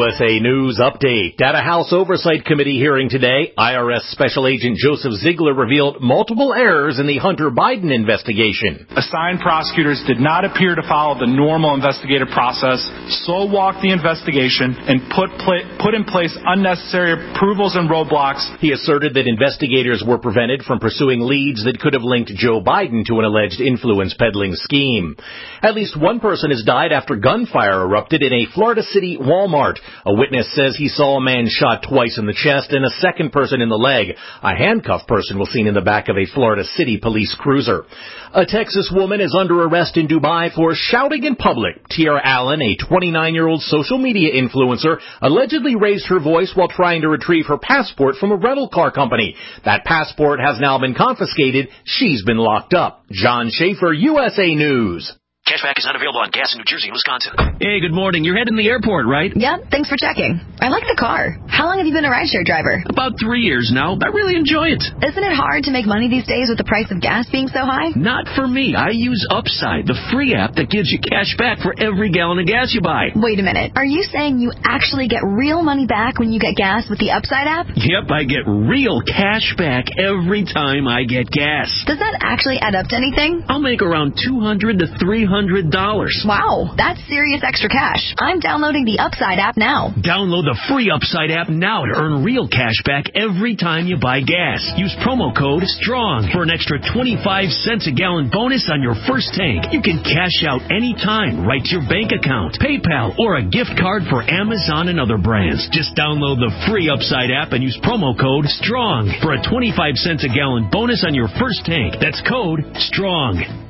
USA News Update. At a House Oversight Committee hearing today, IRS Special Agent Joseph Ziegler revealed multiple errors in the Hunter Biden investigation. Assigned prosecutors did not appear to follow the normal investigative process, slow walked the investigation, and put in place unnecessary approvals and roadblocks. He asserted that investigators were prevented from pursuing leads that could have linked Joe Biden to an alleged influence peddling scheme. At least one person has died after gunfire erupted in a Florida City Walmart. A witness says he saw a man shot twice in the chest and a second person in the leg. A handcuffed person was seen in the back of a Florida City police cruiser. A Texas woman is under arrest in Dubai for shouting in public. Tiara Allen, a 29-year-old social media influencer, allegedly raised her voice while trying to retrieve her passport from a rental car company. That passport has now been confiscated. She's been locked up. John Schaefer, USA News. Cashback is not available on gas in New Jersey and Wisconsin. Hey, good morning. You're heading to the airport, right? Yep, thanks for checking. I like the car. How long have you been a rideshare driver? About 3 years now. I really enjoy it. Isn't it hard to make money these days with the price of gas being so high? Not for me. I use Upside, the free app that gives you cash back for every gallon of gas you buy. Wait a minute. Are you saying you actually get real money back when you get gas with the Upside app? Yep, I get real cash back every time I get gas. Does that actually add up to anything? I'll make around $200 to $300. Wow, that's serious extra cash. I'm downloading the Upside app now. Download the free Upside app now to earn real cash back every time you buy gas. Use promo code STRONG for an extra 25 cents a gallon bonus on your first tank. You can cash out anytime right to your bank account, PayPal, or a gift card for Amazon and other brands. Just download the free Upside app and use promo code STRONG for a 25 cents a gallon bonus on your first tank. That's code STRONG.